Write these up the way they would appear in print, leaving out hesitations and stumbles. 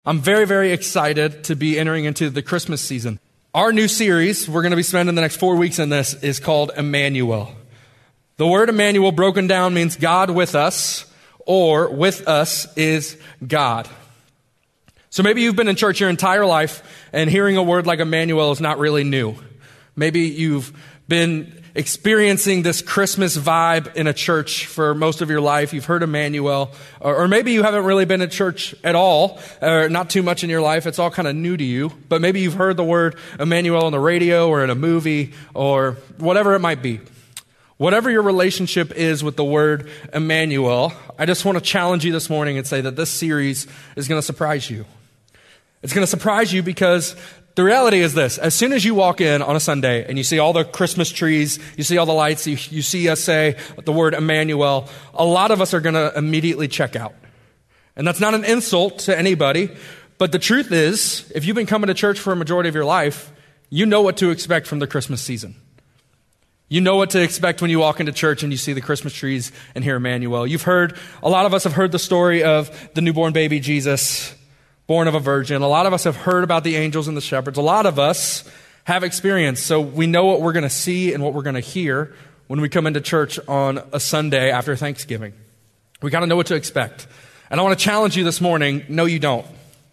I'm very, very excited to be entering into the Christmas season. Our new series, we're going to be spending the next 4 weeks in this, is called Emmanuel. The word Emmanuel broken down means God with us, or with us is God. So maybe you've been in church your entire life, and hearing a word like Emmanuel is not really new. Maybe you've been experiencing this Christmas vibe in a church for most of your life. You've heard Emmanuel, or maybe you haven't really been in church at all, or not too much in your life. It's all kind of new to you, but maybe you've heard the word Emmanuel on the radio or in a movie or whatever it might be. Whatever your relationship is with the word Emmanuel, I just want to challenge you this morning and say that this series is going to surprise you. It's going to surprise you because the reality is this: as soon as you walk in on a Sunday and you see all the Christmas trees, you see all the lights, you see us say the word Emmanuel, a lot of us are going to immediately check out. And that's not an insult to anybody, but the truth is, if you've been coming to church for a majority of your life, you know what to expect from the Christmas season. You know what to expect when you walk into church and you see the Christmas trees and hear Emmanuel. A lot of us have heard the story of the newborn baby Jesus, born of a virgin. A lot of us have heard about the angels and the shepherds. A lot of us have experience, so we know what we're going to see and what we're going to hear when we come into church on a Sunday after Thanksgiving. We got to know what to expect. And I want to challenge you this morning, no you don't.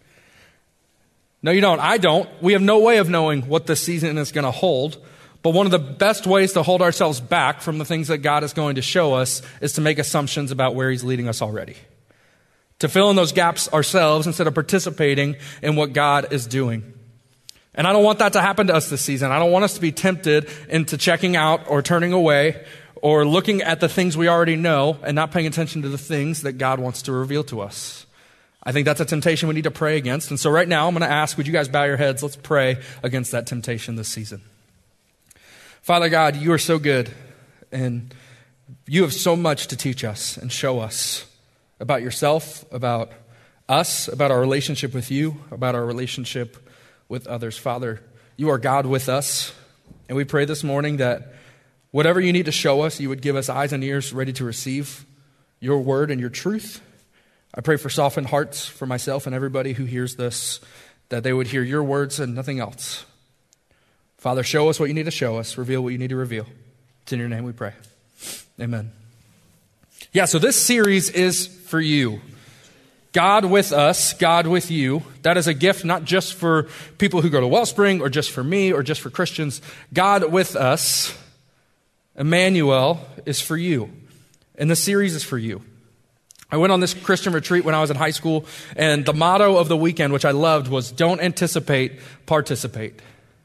No you don't. I don't. We have no way of knowing what this season is going to hold, but one of the best ways to hold ourselves back from the things that God is going to show us is to make assumptions about where He's leading us already. To fill in those gaps ourselves instead of participating in what God is doing. And I don't want that to happen to us this season. I don't want us to be tempted into checking out or turning away or looking at the things we already know and not paying attention to the things that God wants to reveal to us. I think that's a temptation we need to pray against. And so right now I'm going to ask, would you guys bow your heads? Let's pray against that temptation this season. Father God, you are so good, and you have so much to teach us and show us about yourself, about us, about our relationship with you, about our relationship with others. Father, you are God with us, and we pray this morning that whatever you need to show us, you would give us eyes and ears ready to receive your word and your truth. I pray for softened hearts for myself and everybody who hears this, that they would hear your words and nothing else. Father, show us what you need to show us. Reveal what you need to reveal. It's in your name we pray. Amen. Yeah, so this series is for you. God with us, God with you. That is a gift not just for people who go to Wellspring or just for me or just for Christians. God with us, Emmanuel, is for you. And this series is for you. I went on this Christian retreat when I was in high school, and the motto of the weekend, which I loved, was don't anticipate, participate.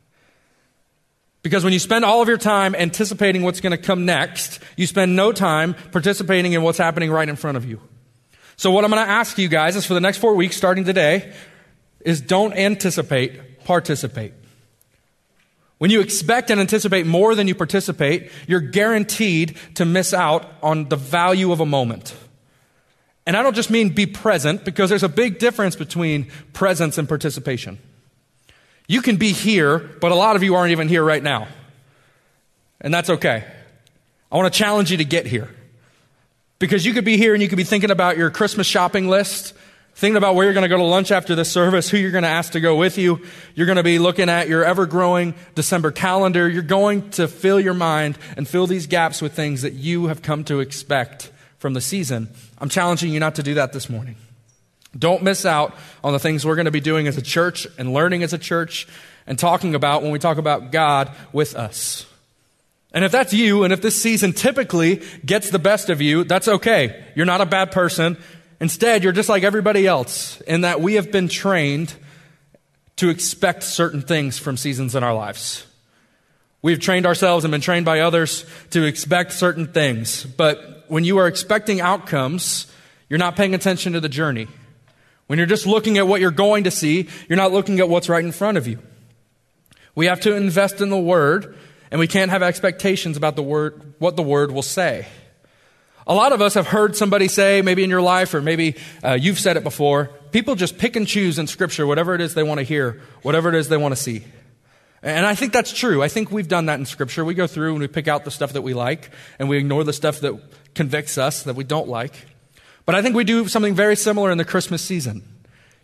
Because when you spend all of your time anticipating what's going to come next, you spend no time participating in what's happening right in front of you. So what I'm going to ask you guys is for the next 4 weeks, starting today, is don't anticipate, participate. When you expect and anticipate more than you participate, you're guaranteed to miss out on the value of a moment. And I don't just mean be present, because there's a big difference between presence and participation. You can be here, but a lot of you aren't even here right now. And that's okay. I want to challenge you to get here. Because you could be here and you could be thinking about your Christmas shopping list, thinking about where you're going to go to lunch after this service, who you're going to ask to go with you. You're going to be looking at your ever-growing December calendar. You're going to fill your mind and fill these gaps with things that you have come to expect from the season. I'm challenging you not to do that this morning. Don't miss out on the things we're going to be doing as a church and learning as a church and talking about when we talk about God with us. And if that's you, and if this season typically gets the best of you, that's okay. You're not a bad person. Instead, you're just like everybody else in that we have been trained to expect certain things from seasons in our lives. We've trained ourselves and been trained by others to expect certain things. But when you are expecting outcomes, you're not paying attention to the journey. When you're just looking at what you're going to see, you're not looking at what's right in front of you. We have to invest in the Word, and we can't have expectations about the Word, what the Word will say. A lot of us have heard somebody say, maybe in your life, or maybe you've said it before, people just pick and choose in Scripture whatever it is they want to hear, whatever it is they want to see. And I think that's true. I think we've done that in Scripture. We go through and we pick out the stuff that we like, and we ignore the stuff that convicts us that we don't like. But I think we do something very similar in the Christmas season.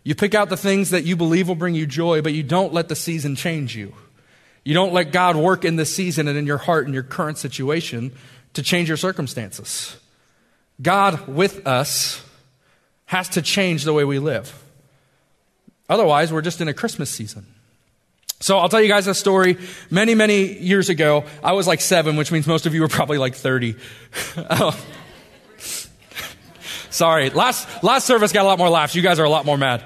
You pick out the things that you believe will bring you joy, but you don't let the season change you. You don't let God work in this season and in your heart and your current situation to change your circumstances. God with us has to change the way we live. Otherwise, we're just in a Christmas season. So I'll tell you guys a story. Many, many years ago, I was like 7, which means most of you were probably like 30. Sorry, last service got a lot more laughs. You guys are a lot more mad.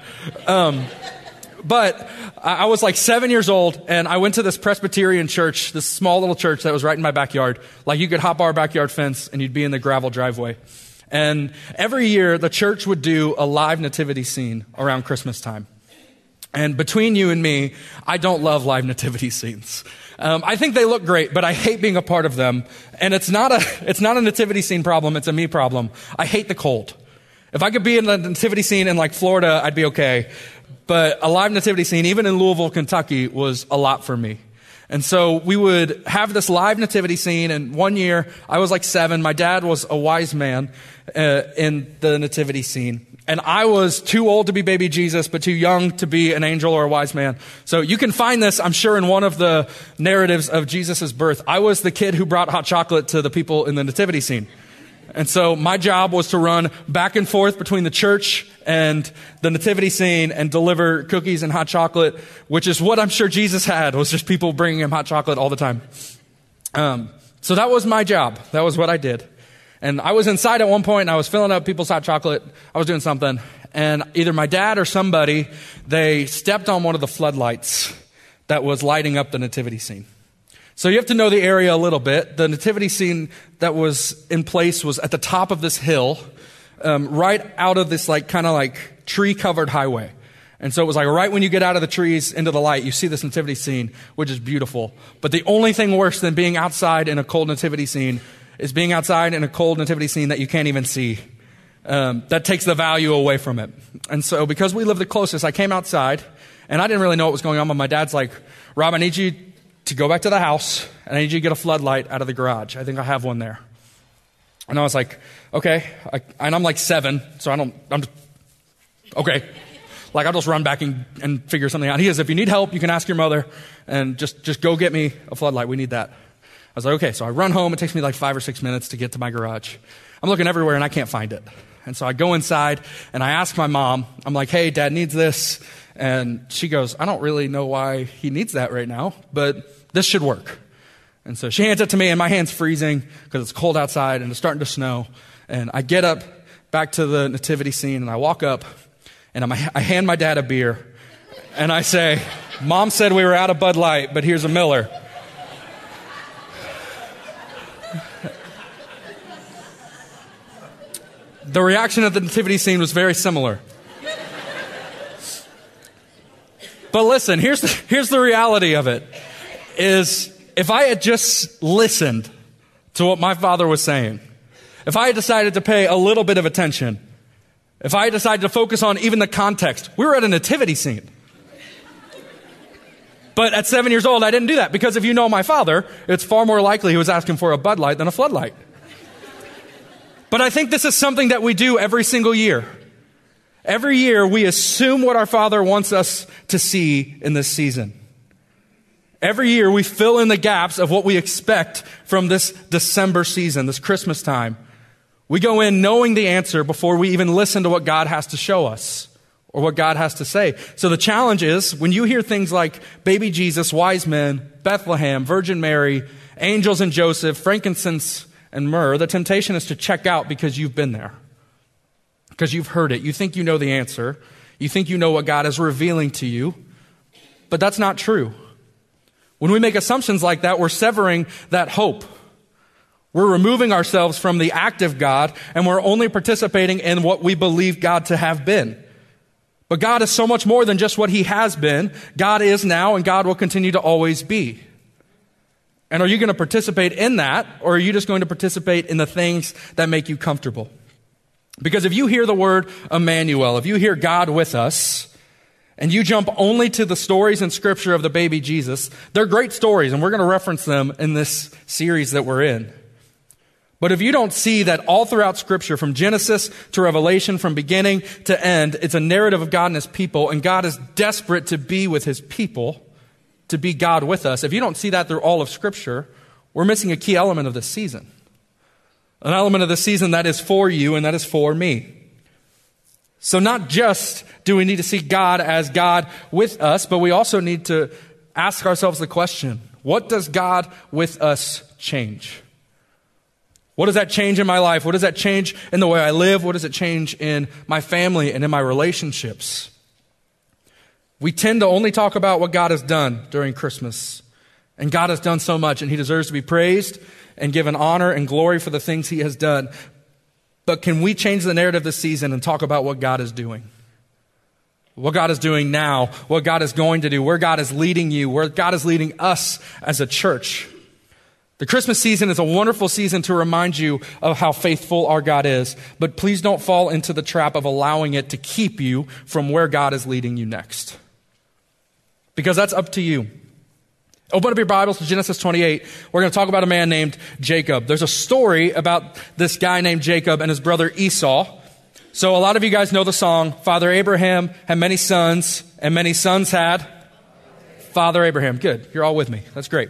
But I was like 7 years old, and I went to this Presbyterian church, this small little church that was right in my backyard. Like, you could hop our backyard fence, and you'd be in the gravel driveway. And every year, the church would do a live nativity scene around Christmas time. And between you and me, I don't love live nativity scenes. I think they look great, but I hate being a part of them. And it's not a nativity scene problem, it's a me problem. I hate the cold. If I could be in a nativity scene in like Florida, I'd be okay. But a live nativity scene, even in Louisville, Kentucky, was a lot for me. And so we would have this live nativity scene, and one year, I was like 7. My dad was a wise man in the nativity scene. And I was too old to be baby Jesus, but too young to be an angel or a wise man. So you can find this, I'm sure, in one of the narratives of Jesus' birth. I was the kid who brought hot chocolate to the people in the nativity scene. And so my job was to run back and forth between the church and the nativity scene and deliver cookies and hot chocolate, which is what I'm sure Jesus had, was just people bringing him hot chocolate all the time. So that was my job. That was what I did. And I was inside at one point, and I was filling up people's hot chocolate. I was doing something. And either my dad or somebody, they stepped on one of the floodlights that was lighting up the nativity scene. So you have to know the area a little bit. The nativity scene that was in place was at the top of this hill, right out of this like kind of like tree-covered highway. And so it was like right when you get out of the trees into the light, you see this nativity scene, which is beautiful. But the only thing worse than being outside in a cold nativity scene is being outside in a cold nativity scene that you can't even see. That takes the value away from it. And so because we live the closest, I came outside, and I didn't really know what was going on, but my dad's like, Rob, I need you to go back to the house, and I need you to get a floodlight out of the garage. I think I have one there. And I was like, okay. And I'm like 7, so I'm just, okay. Like, I'll just run back and figure something out. He goes, if you need help, you can ask your mother, and just go get me a floodlight. We need that. I was like, okay. So I run home. It takes me like 5 or 6 minutes to get to my garage. I'm looking everywhere, and I can't find it. And so I go inside, and I ask my mom, I'm like, hey, Dad needs this. And she goes, I don't really know why he needs that right now, but this should work. And so she hands it to me, and my hand's freezing because it's cold outside, and it's starting to snow. And I get up back to the nativity scene, and I walk up, and I hand my dad a beer, and I say, Mom said we were out of Bud Light, but here's a Miller. The reaction at the nativity scene was very similar. But listen, here's the reality of it, is if I had just listened to what my father was saying, if I had decided to pay a little bit of attention, if I had decided to focus on even the context, we were at a nativity scene. But at 7 years old, I didn't do that, because if you know my father, it's far more likely he was asking for a Bud Light than a floodlight. But I think this is something that we do every single year. Every year, we assume what our Father wants us to see in this season. Every year, we fill in the gaps of what we expect from this December season, this Christmas time. We go in knowing the answer before we even listen to what God has to show us or what God has to say. So the challenge is, when you hear things like baby Jesus, wise men, Bethlehem, Virgin Mary, angels and Joseph, frankincense and myrrh, the temptation is to check out because you've been there. Because you've heard it. You think you know the answer. You think you know what God is revealing to you. But that's not true. When we make assumptions like that, we're severing that hope. We're removing ourselves from the active God, and we're only participating in what we believe God to have been. But God is so much more than just what he has been. God is now, and God will continue to always be. And are you going to participate in that, or are you just going to participate in the things that make you comfortable? Because if you hear the word Emmanuel, if you hear God with us, and you jump only to the stories in Scripture of the baby Jesus, they're great stories, and we're going to reference them in this series that we're in. But if you don't see that all throughout Scripture, from Genesis to Revelation, from beginning to end, it's a narrative of God and his people, and God is desperate to be with his people, to be God with us. If you don't see that through all of Scripture, we're missing a key element of this season. An element of the season that is for you and that is for me. So not just do we need to see God as God with us, but we also need to ask ourselves the question, what does God with us change? What does that change in my life? What does that change in the way I live? What does it change in my family and in my relationships? We tend to only talk about what God has done during Christmas. And God has done so much, and he deserves to be praised and given honor and glory for the things he has done. But can we change the narrative this season and talk about what God is doing? What God is doing now, what God is going to do, where God is leading you, where God is leading us as a church. The Christmas season is a wonderful season to remind you of how faithful our God is. But please don't fall into the trap of allowing it to keep you from where God is leading you next. Because that's up to you. Open up your Bibles to Genesis 28. We're going to talk about a man named Jacob. There's a story about this guy named Jacob and his brother Esau. So a lot of you guys know the song, Father Abraham had many sons, and many sons had Father Abraham. Good. You're all with me. That's great.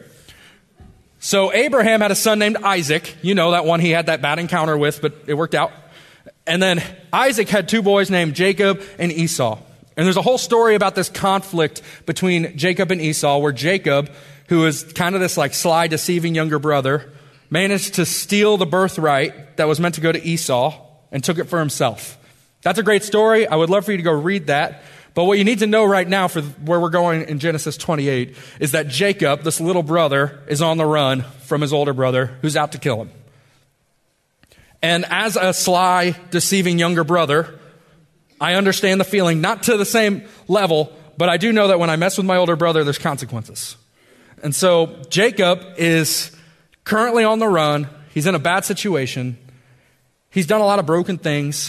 So Abraham had a son named Isaac. You know that one he had that bad encounter with, but it worked out. And then Isaac had two boys named Jacob and Esau. And there's a whole story about this conflict between Jacob and Esau, where Jacob, who is kind of this like sly, deceiving younger brother, managed to steal the birthright that was meant to go to Esau and took it for himself. That's a great story. I would love for you to go read that. But what you need to know right now for where we're going in Genesis 28 is that Jacob, this little brother, is on the run from his older brother who's out to kill him. And as a sly, deceiving younger brother, I understand the feeling, not to the same level, but I do know that when I mess with my older brother, there's consequences. And so Jacob is currently on the run. He's in a bad situation. He's done a lot of broken things.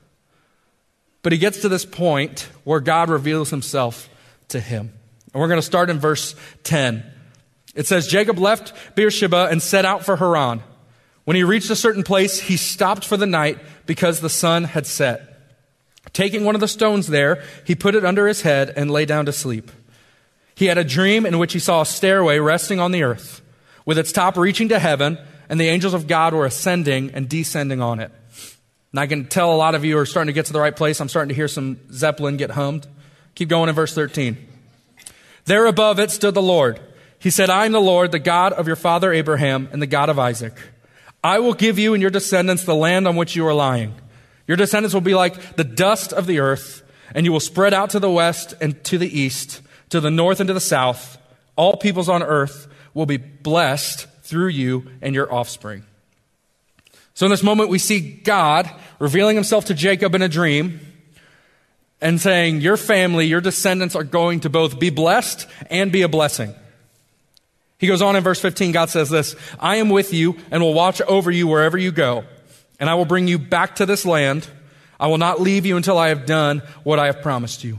But he gets to this point where God reveals himself to him. And we're going to start in verse 10. It says, Jacob left Beersheba and set out for Haran. When he reached a certain place, he stopped for the night because the sun had set. Taking one of the stones there, he put it under his head and lay down to sleep. He had a dream in which he saw a stairway resting on the earth, with its top reaching to heaven, and the angels of God were ascending and descending on it. And I can tell a lot of you are starting to get to the right place. I'm starting to hear some Zeppelin get hummed. Keep going in verse 13. There above it stood the Lord. He said, I am the Lord, the God of your father Abraham and the God of Isaac. I will give you and your descendants the land on which you are lying. Your descendants will be like the dust of the earth, and you will spread out to the west and to the east, to the north and to the south. All peoples on earth will be blessed through you and your offspring. So in this moment, we see God revealing himself to Jacob in a dream and saying, your family, your descendants are going to both be blessed and be a blessing. He goes on in verse 15, God says this, I am with you and will watch over you wherever you go. And I will bring you back to this land. I will not leave you until I have done what I have promised you.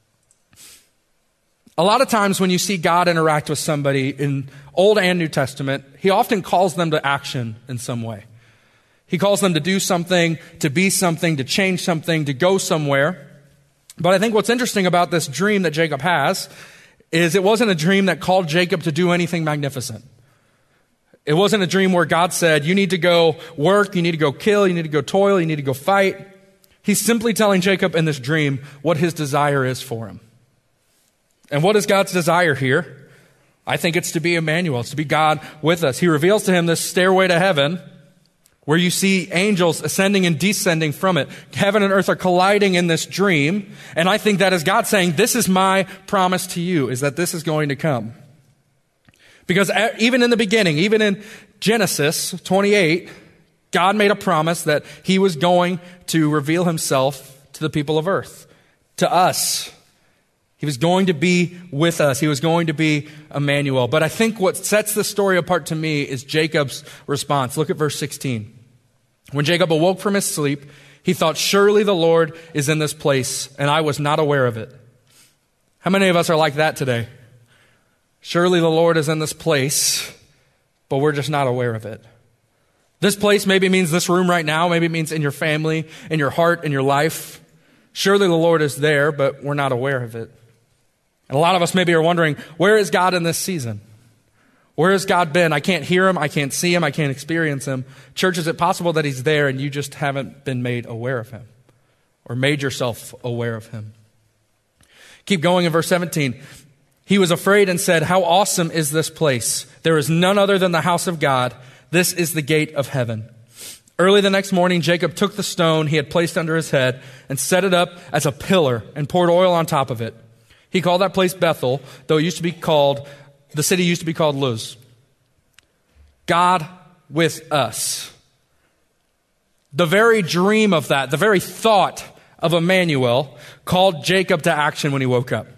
A lot of times when you see God interact with somebody in Old and New Testament, he often calls them to action in some way. He calls them to do something, to be something, to change something, to go somewhere. But I think what's interesting about this dream that Jacob has is it wasn't a dream that called Jacob to do anything magnificent. It wasn't a dream where God said, you need to go work, you need to go kill, you need to go toil, you need to go fight. He's simply telling Jacob in this dream what his desire is for him. And what is God's desire here? I think it's to be Emmanuel. It's to be God with us. He reveals to him this stairway to heaven where you see angels ascending and descending from it. Heaven and earth are colliding in this dream. And I think that is God saying, this is my promise to you, is that this is going to come. Because even in the beginning, even in Genesis 28, God made a promise that he was going to reveal himself to the people of earth, to us. He was going to be with us. He was going to be Emmanuel. But I think what sets this story apart to me is Jacob's response. Look at verse 16. When Jacob awoke from his sleep, he thought, surely the Lord is in this place, and I was not aware of it. How many of us are like that today? Surely the Lord is in this place, but we're just not aware of it. This place maybe means this room right now. Maybe it means in your family, in your heart, in your life. Surely the Lord is there, but we're not aware of it. And a lot of us maybe are wondering, where is God in this season? Where has God been? I can't hear him. I can't see him. I can't experience him. Church, is it possible that he's there and you just haven't been made aware of him or made yourself aware of him? Keep going in verse 17. He was afraid and said, "How awesome is this place? There is none other than the house of God. This is the gate of heaven." Early the next morning, Jacob took the stone he had placed under his head and set it up as a pillar and poured oil on top of it. He called that place Bethel, though the city used to be called Luz. God with us. The very dream of that, the very thought of Emmanuel called Jacob to action when he woke up.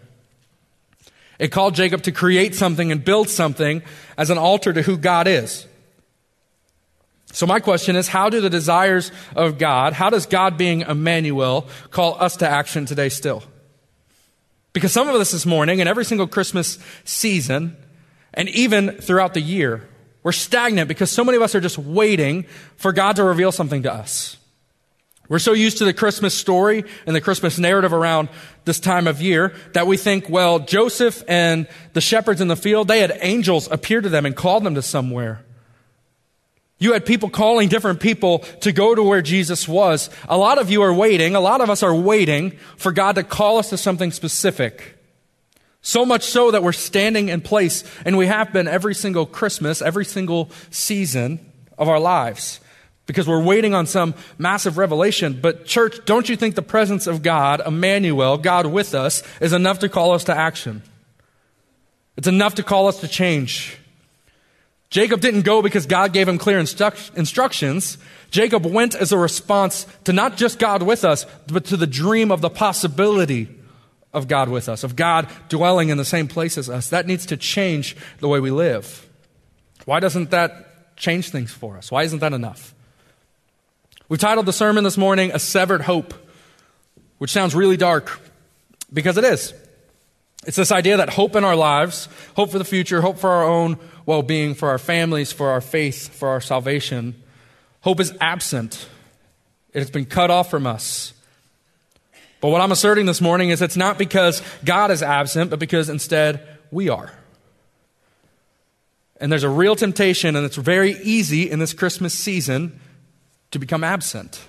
It called Jacob to create something and build something as an altar to who God is. So my question is, how do the desires of God, how does God being Emmanuel call us to action today still? Because some of us this morning and every single Christmas season and even throughout the year, we're stagnant because so many of us are just waiting for God to reveal something to us. We're so used to the Christmas story and the Christmas narrative around this time of year that we think, well, Joseph and the shepherds in the field, they had angels appear to them and call them to somewhere. You had people calling different people to go to where Jesus was. A lot of you are waiting, a lot of us are waiting for God to call us to something specific. So much so that we're standing in place, and we have been every single Christmas, every single season of our lives, because we're waiting on some massive revelation. But church, don't you think the presence of God, Emmanuel, God with us, is enough to call us to action? It's enough to call us to change. Jacob didn't go because God gave him clear instructions. Jacob went as a response to not just God with us, but to the dream of the possibility of God with us, of God dwelling in the same place as us. That needs to change the way we live. Why doesn't that change things for us? Why isn't that enough? We titled the sermon this morning, "A Severed Hope," which sounds really dark, because it is. It's this idea that hope in our lives, hope for the future, hope for our own well-being, for our families, for our faith, for our salvation, hope is absent. It has been cut off from us. But what I'm asserting this morning is it's not because God is absent, but because instead we are. And there's a real temptation, and it's very easy in this Christmas season to become absent.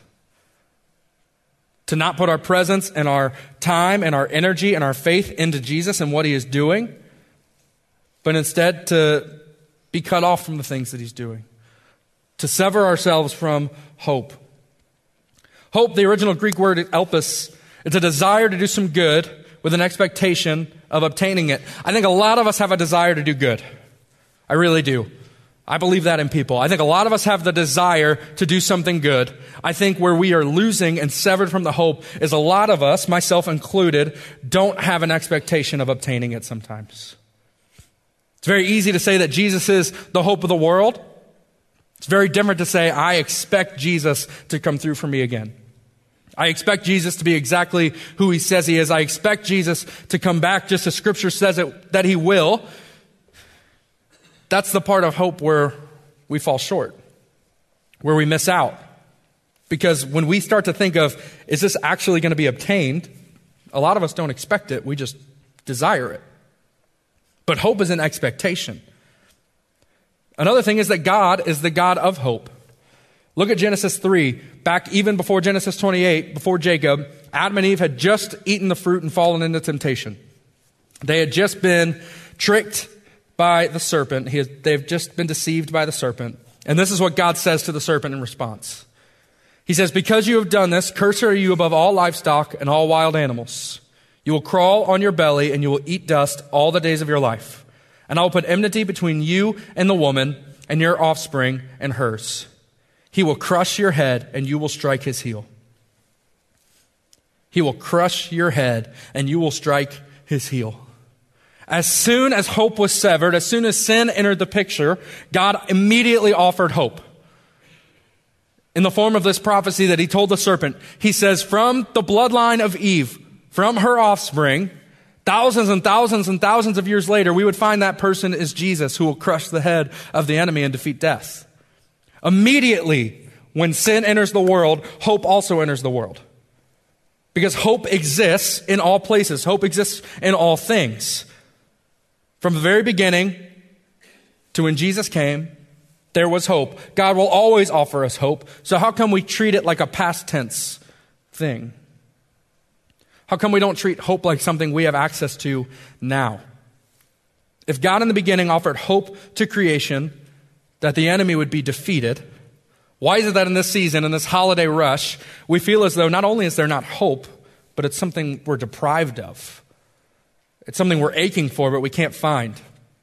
To not put our presence and our time and our energy and our faith into Jesus and what he is doing, but instead to be cut off from the things that he's doing. To sever ourselves from hope. Hope, the original Greek word elpis, it's a desire to do some good with an expectation of obtaining it. I think a lot of us have a desire to do good. I really do. I believe that in people. I think a lot of us have the desire to do something good. I think where we are losing and severed from the hope is a lot of us, myself included, don't have an expectation of obtaining it sometimes. It's very easy to say that Jesus is the hope of the world. It's very different to say, I expect Jesus to come through for me again. I expect Jesus to be exactly who he says he is. I expect Jesus to come back just as Scripture says it, that he will. That's the part of hope where we fall short, where we miss out. Because when we start to think of, is this actually going to be obtained? A lot of us don't expect it. We just desire it. But hope is an expectation. Another thing is that God is the God of hope. Look at Genesis 3. Back even before Genesis 28, before Jacob, Adam and Eve had just eaten the fruit and fallen into temptation. They had just been tricked by the serpent. They've just been deceived by the serpent. And this is what God says to the serpent in response. He says, because you have done this, cursed are you above all livestock and all wild animals. You will crawl on your belly and you will eat dust all the days of your life. And I will put enmity between you and the woman and your offspring and hers. He will crush your head and you will strike his heel. He will crush your head and you will strike his heel. As soon as hope was severed, as soon as sin entered the picture, God immediately offered hope. In the form of this prophecy that he told the serpent, he says, from the bloodline of Eve, from her offspring, thousands and thousands and thousands of years later, we would find that person is Jesus who will crush the head of the enemy and defeat death. Immediately, when sin enters the world, hope also enters the world. Because hope exists in all places. Hope exists in all things. From the very beginning to when Jesus came, there was hope. God will always offer us hope. So how come we treat it like a past tense thing? How come we don't treat hope like something we have access to now? If God in the beginning offered hope to creation, that the enemy would be defeated, why is it that in this season, in this holiday rush, we feel as though not only is there not hope, but it's something we're deprived of? It's something we're aching for, but we can't find.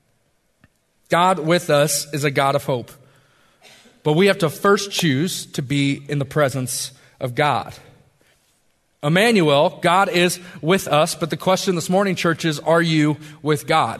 God with us is a God of hope. But we have to first choose to be in the presence of God. Emmanuel, God is with us, but the question this morning, church, is, are you with God?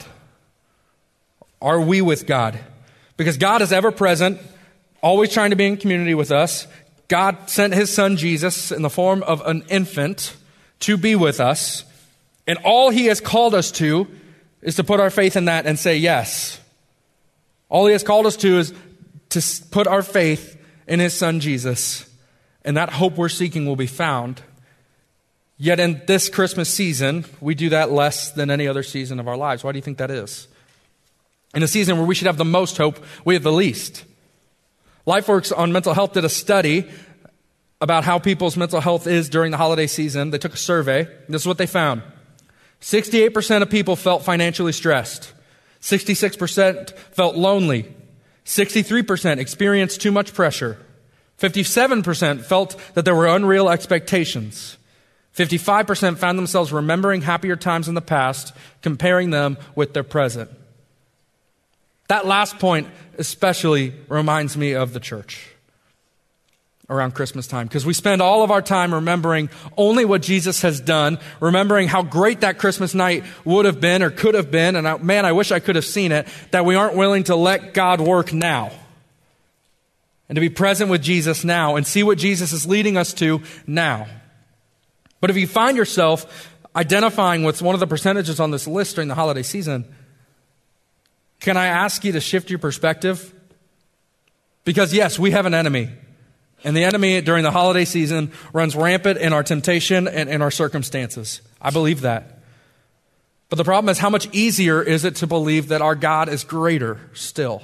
Are we with God? Because God is ever present, always trying to be in community with us. God sent his son Jesus in the form of an infant to be with us. And all he has called us to is to put our faith in that and say yes. All he has called us to is to put our faith in his son Jesus. And that hope we're seeking will be found. Yet in this Christmas season, we do that less than any other season of our lives. Why do you think that is? In a season where we should have the most hope, we have the least. LifeWorks on mental health did a study about how people's mental health is during the holiday season. They took a survey. This is what they found. 68% of people felt financially stressed. 66% felt lonely. 63% experienced too much pressure. 57% felt that there were unreal expectations. 55% found themselves remembering happier times in the past, comparing them with their present. That last point especially reminds me of the church around Christmas time, because we spend all of our time remembering only what Jesus has done, remembering how great that Christmas night would have been or could have been, and I wish I could have seen it, that we aren't willing to let God work now and to be present with Jesus now and see what Jesus is leading us to now. But if you find yourself identifying with one of the percentages on this list during the holiday season, can I ask you to shift your perspective? Because yes, we have an enemy. And the enemy during the holiday season runs rampant in our temptation and in our circumstances. I believe that. But the problem is, how much easier is it to believe that our God is greater still?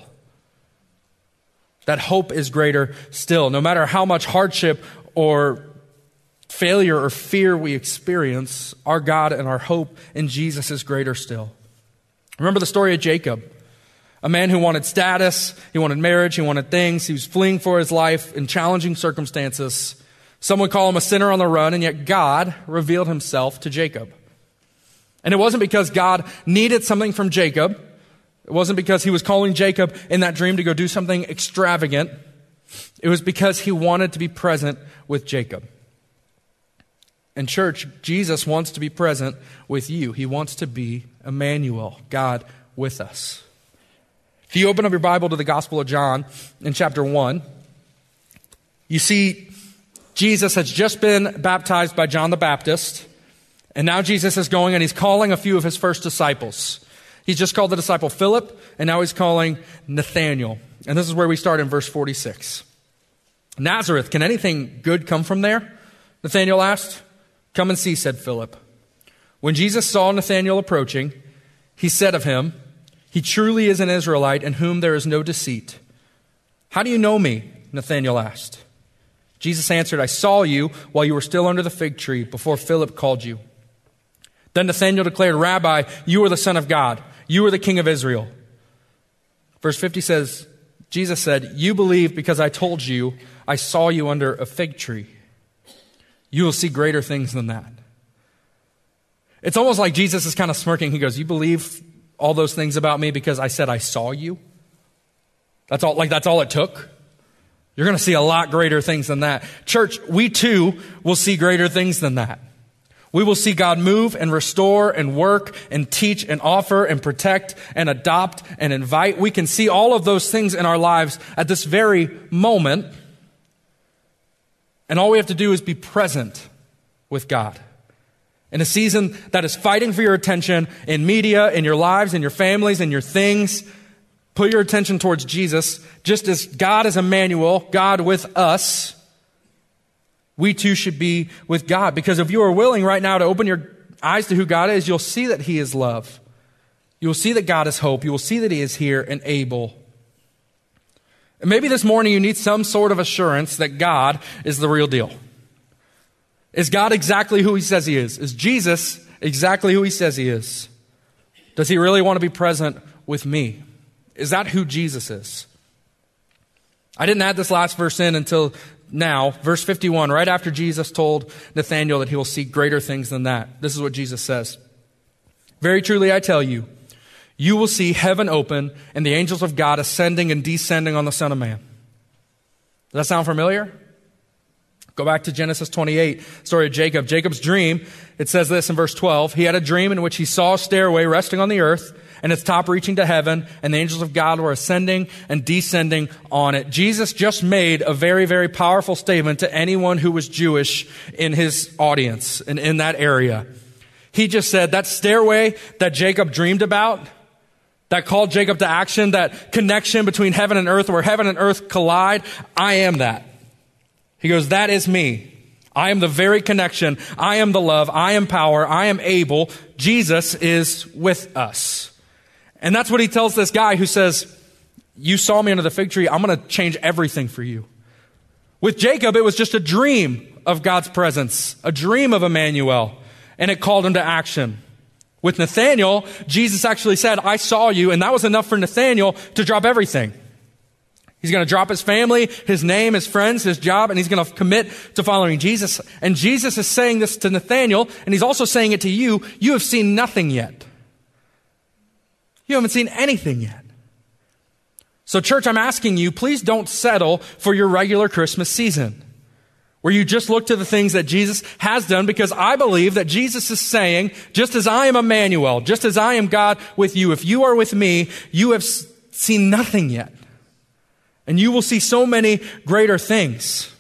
That hope is greater still. No matter how much hardship or failure or fear we experience, our God and our hope in Jesus is greater still. Remember the story of Jacob. A man who wanted status, he wanted marriage, he wanted things. He was fleeing for his life in challenging circumstances. Some would call him a sinner on the run, and yet God revealed himself to Jacob. And it wasn't because God needed something from Jacob. It wasn't because he was calling Jacob in that dream to go do something extravagant. It was because he wanted to be present with Jacob. And church, Jesus wants to be present with you. He wants to be Emmanuel, God with us. If you open up your Bible to the Gospel of John in chapter 1, you see Jesus has just been baptized by John the Baptist, and now Jesus is going and he's calling a few of his first disciples. He's just called the disciple Philip, and now he's calling Nathanael. And this is where we start in verse 46. Nazareth, can anything good come from there? Nathanael asked. Come and see, said Philip. When Jesus saw Nathanael approaching, he said of him, he truly is an Israelite in whom there is no deceit. How do you know me? Nathanael asked. Jesus answered, I saw you while you were still under the fig tree before Philip called you. Then Nathanael declared, Rabbi, you are the Son of God. You are the King of Israel. Verse 50 says, Jesus said, you believe because I told you I saw you under a fig tree. You will see greater things than that. It's almost like Jesus is kind of smirking. He goes, you believe all those things about me because I said I saw you? That's all it took? You're going to see a lot greater things than that. Church, we too will see greater things than that. We will see God move and restore and work and teach and offer and protect and adopt and invite. We can see all of those things in our lives at this very moment. And all we have to do is be present with God. In a season that is fighting for your attention in media, in your lives, in your families, in your things, Put your attention towards Jesus. Just as God is Emmanuel, God with us, we too should be with God. Because if you are willing right now to open your eyes to who God is, you'll see that he is love. You will see that God is hope. You will see that he is here and able. And maybe this morning you need some sort of assurance that God is the real deal. Is God exactly who he says he is? Is Jesus exactly who he says he is? Does he really want to be present with me? Is that who Jesus is? I didn't add this last verse in until now. Verse 51, right after Jesus told Nathanael that he will see greater things than that. This is what Jesus says. Very truly I tell you, you will see heaven open and the angels of God ascending and descending on the Son of Man. Does that sound familiar? Go back to Genesis 28, story of Jacob. Jacob's dream, it says this in verse 12. He had a dream in which he saw a stairway resting on the earth and its top reaching to heaven, and the angels of God were ascending and descending on it. Jesus just made a very, very powerful statement to anyone who was Jewish in his audience and in that area. He just said that stairway that Jacob dreamed about, that called Jacob to action, that connection between heaven and earth where heaven and earth collide, I am that. He goes, that is me. I am the very connection. I am the love. I am power. I am able. Jesus is with us. And that's what he tells this guy who says, you saw me under the fig tree. I'm going to change everything for you. With Jacob, it was just a dream of God's presence, a dream of Emmanuel, and it called him to action. With Nathanael, Jesus actually said, I saw you, and that was enough for Nathanael to drop everything. He's going to drop his family, his name, his friends, his job, and he's going to commit to following Jesus. And Jesus is saying this to Nathanael, and he's also saying it to you. You have seen nothing yet. You haven't seen anything yet. So church, I'm asking you, please don't settle for your regular Christmas season where you just look to the things that Jesus has done, because I believe that Jesus is saying, just as I am Emmanuel, just as I am God with you, if you are with me, you have seen nothing yet. And you will see so many greater things.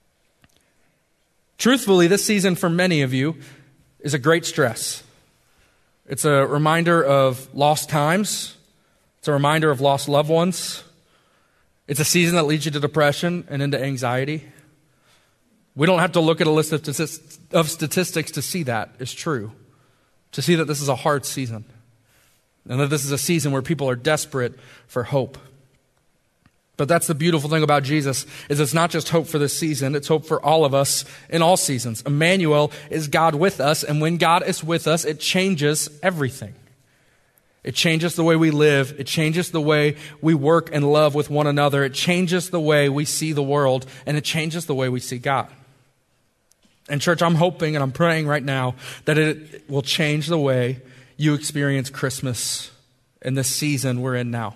Truthfully, this season for many of you is a great stress. It's a reminder of lost times. It's a reminder of lost loved ones. It's a season that leads you to depression and into anxiety. We don't have to look at a list of statistics to see that is true, to see that this is a hard season, and that this is a season where people are desperate for hope. But that's the beautiful thing about Jesus, is it's not just hope for this season, it's hope for all of us in all seasons. Emmanuel is God with us, and when God is with us, it changes everything. It changes the way we live, it changes the way we work and love with one another, it changes the way we see the world, and it changes the way we see God. And church, I'm hoping and I'm praying right now that it will change the way you experience Christmas in this season we're in now.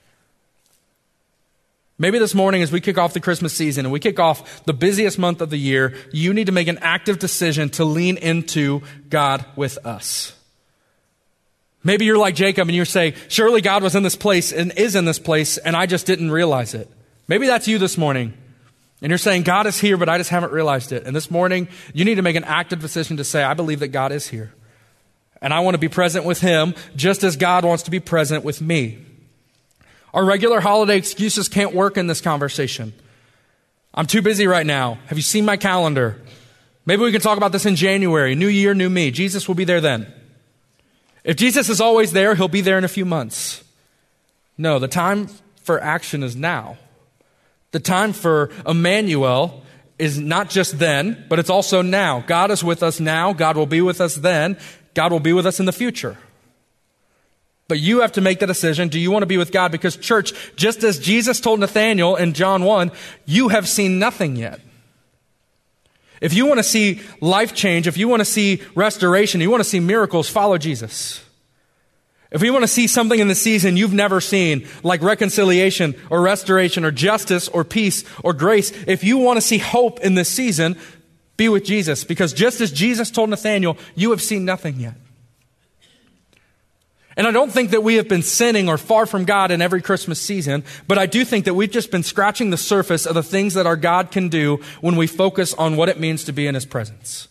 Maybe this morning as we kick off the Christmas season and we kick off the busiest month of the year, you need to make an active decision to lean into God with us. Maybe you're like Jacob and you say, surely God was in this place and is in this place and I just didn't realize it. Maybe that's you this morning. And you're saying, God is here, but I just haven't realized it. And this morning, you need to make an active decision to say, I believe that God is here. And I want to be present with him just as God wants to be present with me. Our regular holiday excuses can't work in this conversation. I'm too busy right now. Have you seen my calendar? Maybe we can talk about this in January. New year, new me. Jesus will be there then. If Jesus is always there, he'll be there in a few months. No, the time for action is now. The time for Emmanuel is not just then, but it's also now. God is with us now. God will be with us then. God will be with us in the future. But you have to make the decision. Do you want to be with God? Because church, just as Jesus told Nathanael in John 1, you have seen nothing yet. If you want to see life change, if you want to see restoration, you want to see miracles, follow Jesus. If you want to see something in the season you've never seen, like reconciliation or restoration or justice or peace or grace, if you want to see hope in this season, be with Jesus. Because just as Jesus told Nathanael, you have seen nothing yet. And I don't think that we have been sinning or far from God in every Christmas season, but I do think that we've just been scratching the surface of the things that our God can do when we focus on what it means to be in his presence.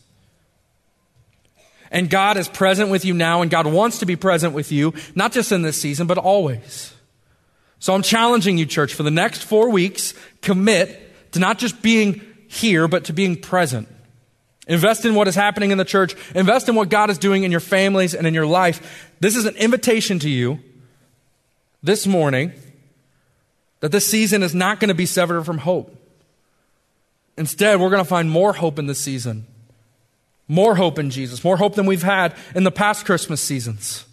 And God is present with you now, and God wants to be present with you, not just in this season, but always. So I'm challenging you, church, for the next 4 weeks, commit to not just being here, but to being present. Invest in what is happening in the church. Invest in what God is doing in your families and in your life. This is an invitation to you this morning that this season is not going to be severed from hope. Instead, we're going to find more hope in this season. More hope in Jesus. More hope than we've had in the past Christmas seasons.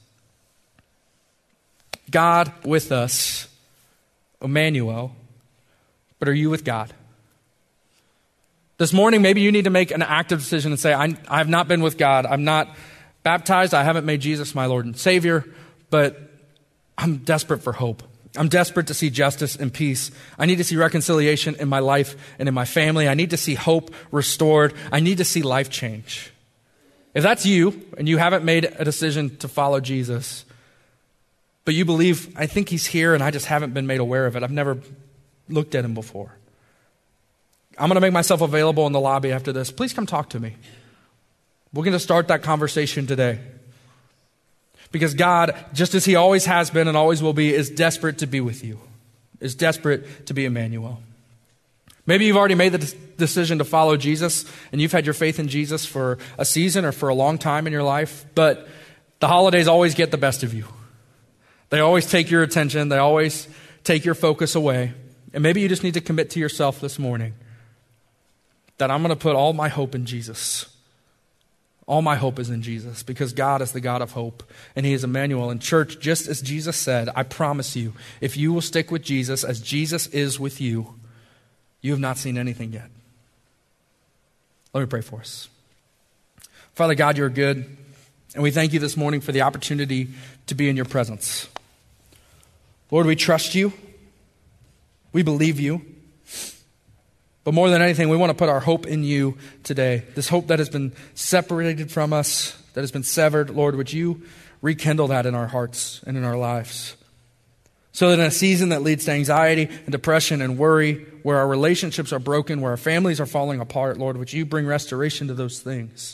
God with us. Emmanuel. But are you with God? This morning, maybe you need to make an active decision and say, I have not been with God. I'm not baptized. I haven't made Jesus my Lord and Savior, but I'm desperate for hope. I'm desperate to see justice and peace. I need to see reconciliation in my life and in my family. I need to see hope restored. I need to see life change. If that's you and you haven't made a decision to follow Jesus, but you believe, I think he's here and I just haven't been made aware of it. I've never looked at him before. I'm going to make myself available in the lobby after this. Please come talk to me. We're going to start that conversation today. Because God, just as he always has been and always will be, is desperate to be with you. Is desperate to be Emmanuel. Maybe you've already made the decision to follow Jesus and you've had your faith in Jesus for a season or for a long time in your life, but the holidays always get the best of you. They always take your attention. They always take your focus away. And maybe you just need to commit to yourself this morning that I'm going to put all my hope in Jesus. All my hope is in Jesus because God is the God of hope and he is Emmanuel. And church, just as Jesus said, I promise you, if you will stick with Jesus as Jesus is with you, you have not seen anything yet. Let me pray for us. Father God, you're good. And we thank you this morning for the opportunity to be in your presence. Lord, we trust you. We believe you. But more than anything, we want to put our hope in you today. This hope that has been separated from us, that has been severed. Lord, would you rekindle that in our hearts and in our lives? So that in a season that leads to anxiety and depression and worry, where our relationships are broken, where our families are falling apart, Lord, would you bring restoration to those things?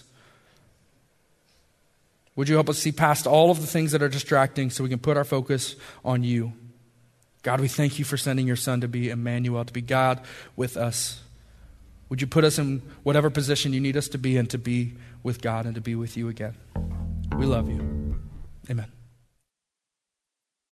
Would you help us see past all of the things that are distracting so we can put our focus on you? God, we thank you for sending your son to be Emmanuel, to be God with us. Would you put us in whatever position you need us to be in to be with God and to be with you again? We love you. Amen.